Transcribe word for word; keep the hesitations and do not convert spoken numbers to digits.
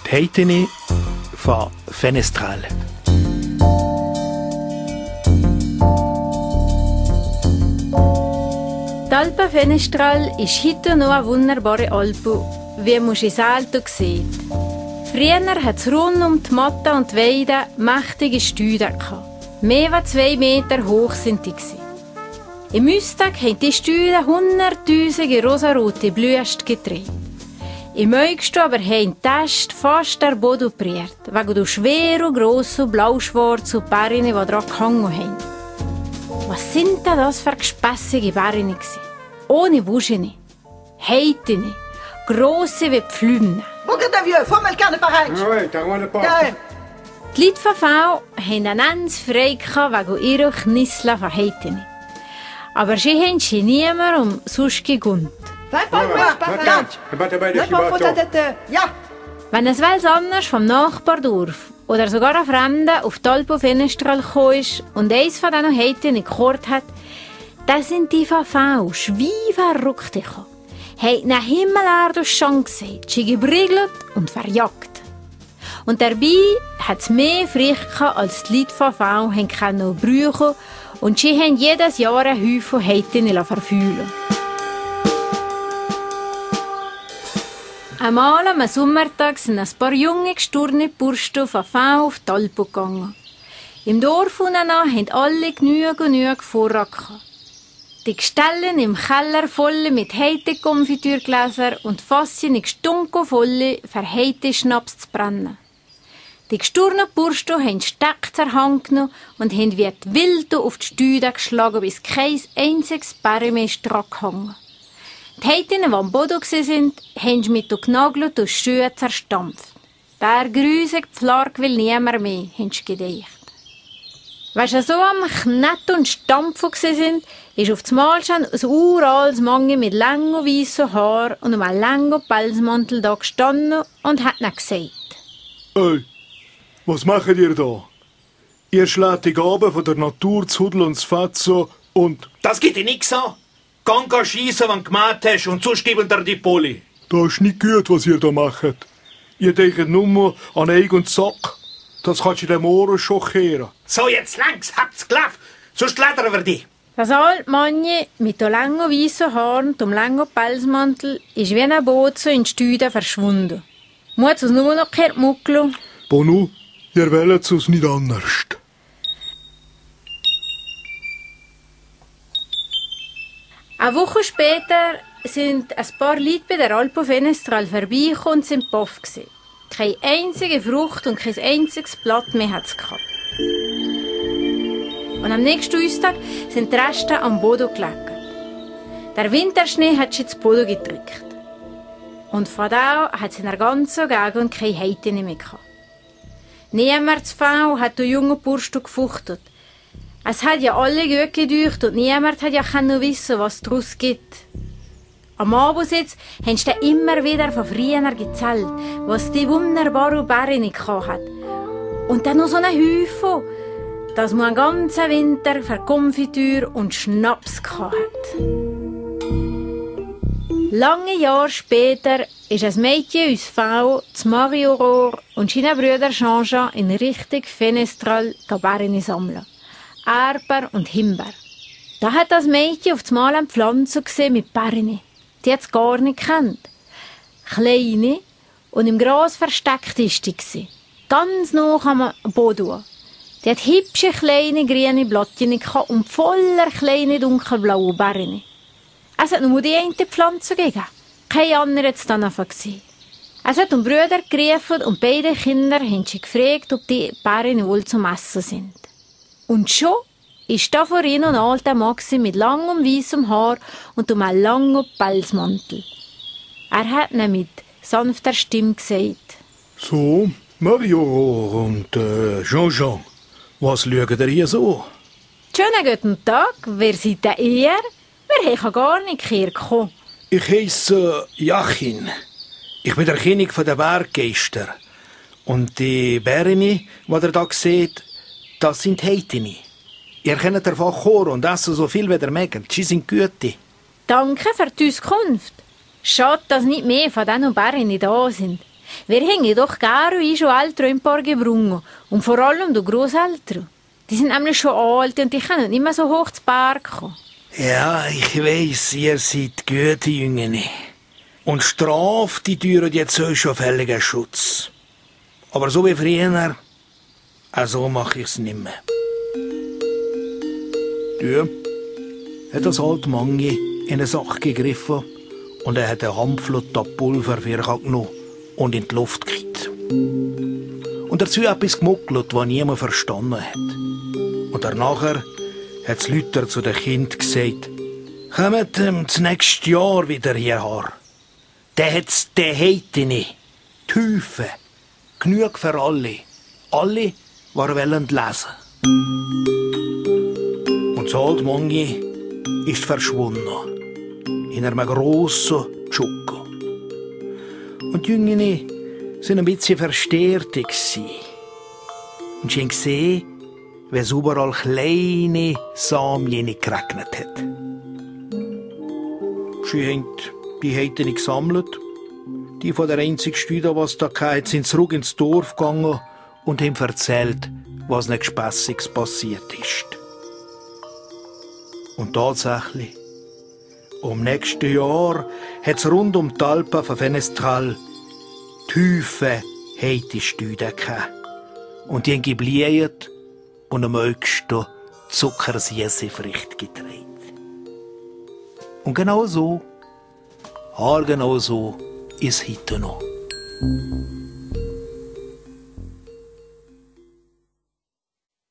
Die Heitini von Fenestral. Die Alpe Fenestral ist heute noch eine wunderbare Alpe, wie man in Salto sieht. Früher hat es rund um die Matte und die Weide mächtige Stühle gehabt. Mehr als zwei Meter hoch sind die. Im Üstag haben die Stühle hunderttausende rosarote Blüsten getragen. Im August aber haben die Äste fast den Boden berührt, wegen der schweren, grossen, blau-schwarzen Beeren, die daran gehangen haben. Was sind denn das für gespässige Beeren? Ohne Buschen, Heitini, grosse wie Pflüme. Regarde, vieux, faut mal le carnet pareil. Ah ouais, t'as rien de pas. Ja. Die Leute von V hatten einen ganz frei wegen ihrer Knissel von Heitini. Aber sie haben sich niemand um sonst gegönnt. Va pas voir, pas Attends, pas dabei der pas Chibato. tête. Ja. Wenn ein Wels anders vom Nachbardorf oder sogar ein Fremder auf die Alpe Fenestral gekommen ist und eins von diesen Heitini gehört hat, dann sind die von V schwie verrückt gekommen. Haben nach Himmel durch Schang gesehen, sie gebriegelt und verjagt. Und dabei hat es mehr Früchte als die Leute von V haben können brauchen und sie haben jedes Jahr einen Haufen Heitini verfühlen. Einmal am Sommertag sind ein paar junge, gesturne Burschen von V auf die Alpe gegangen. Im Dorf unten haben alle genug, genug Vorrat gehabt. Die Gestellen im Keller voll mit Heite-Konfitürgläser und Fassen gestunken voll für Heite-Schnaps zu brennen. Die gesturnen Burschen haben Steck zur Hand genommen und haben wie die Wilde auf die Stühle geschlagen, bis kein einziges Bär mehr dran gehangen. Die Heitini, die am Boden waren, haben sie mit den Gnageln durch die Schuhe zerstampft. Der grusige Pflag will niemand mehr, haben sie gedacht. Als sie so am Knetten und Stampfen waren, ist auf einmal schon ein uraltes Mann mit langen weißen Haaren und einem langen Pelzmantel da gestanden und hat dann gesagt: Hey, was macht ihr da? Ihr schlägt die Gaben von der Natur zu Hudel und zu Fetzo und... Das geht dir nichts an. Gang schiessen, wenn du gemacht hast, und sonst geben dir die Poli. Das ist nicht gut, was ihr da macht. Ihr denkt nur an Eig und Sack. Das kannst du in den Ohren schockieren. So, jetzt längs, habt's gelaufen, sonst ledern wir dich. Das alte Mann mit den langen weißen Haaren und dem langen Pelzmantel ist wie ein Boot in die Stühle verschwunden. Muss es nur noch gehört muckeln? Bonu, ihr wollt es nicht anders. Eine Woche später sind ein paar Leute bei der Alpe Fenestral vorbeigekommen und sind baff gewesen. Keine einzige Frucht und kein einziges Blatt mehr hat es gehabt. Und am nächsten Dienstag sind die Reste am Boden gelegen. Der Winterschnee hat sie zu Boden gedrückt. Und von da hat es in der ganzen Gegend keine Heitini mehr gehabt. Niemand zu V hat den jungen Burschen gefuchtet. Es hat ja alle gut gedaucht und niemand hat ja wissen, was daraus gibt. Am Abend jetzt haben sie immer wieder von früher erzählt, was die wunderbare Bärin hat. Und dann noch so einen Haufen, dass man einen ganzen Winter für Konfitür und Schnaps hat. Lange Jahre später ist ein Mädchen aus V zu Mario Rohr und seine Brüder Jean-Jean in Richtung Fenestral Bärin sammeln. Erdbeer und Himbeer. Da hat das Mädchen auf einmal eine Pflanze gesehen mit Beeren. Die hat es gar nicht gekannt. Kleine und im Gras versteckt ist die. Ganz nah am Boden. Die hat hübsche kleine grüne Blattchen und voller kleine dunkelblaue Beeren. Es hat nur die eine Pflanze gegeben. Keine andere hat es dann gesehen. Es hat um Brüder gerufen und beide Kinder haben sich gefragt, ob die Beeren wohl zum Essen sind. Und schon ist da vor ihnen ein alter Mann mit langem weißem Haar und einem langen Pelzmantel. Er hat ihnen mit sanfter Stimme gesagt: So, Mario und äh, Jean-Jean, was schaut ihr hier so? Schönen guten Tag, wer seid denn ihr? Wir haben gar nicht hergekommen. Ich heisse Jachin. Ich bin der König der Berggeister. Und die Bären, die ihr da seht, das sind Heitini. Ihr könnt davon kommen und essen so viel, wie ihr mögt. Sie sind Güte. Danke für die Auskunft. Schade, dass nicht mehr von diesen Bären da sind. Wir hängen doch gar wie schon älter ein paar gebrungen. Und vor allem die Großeltern. Die sind nämlich schon alt und die können nicht mehr so hoch zu Berg kommen. Ja, ich weiss, ihr seid gute Jüngene. Und Strafe, die teuren jetzt schon fälligen Schutz. Aber so wie früher, auch so mache ich's nicht mehr. Du, hat das alte Mangi in eine Sache gegriffen und er hat ein Handflut Pulver für ihn genommen und in die Luft gekriegt. Und dazu etwas gemuckelt, was niemand verstanden hat. Und danach hat das Lüter zu den Kindern gesagt, kommt ähm, das nächste Jahr wieder hierher. Der hat's, der heite nicht. Die Hüfe. Genug für alle. Alle, die wollen lesen. Und das alte Mangi ist verschwunden. In einem grossen Tschuko. Und die Jüngene sind ein bisschen verstört gewesen. Und sie haben gesehen, wie es überall kleine Samien geregnet hat. Sie haben die Heiten gesammelt. Die von der einzigen Stüde, was da hatte, sind zurück ins Dorf gegangen und haben erzählt, was nicht Gespässiges passiert ist. Und tatsächlich, um nächstes Jahr hat es rund um die Alpen von Fenestral tiefe, heite Stüde gehabt. Und die haben geblieben und am höchsten zuckersüße Früchte getragen. Und genau so, haargenau so, ist heute noch.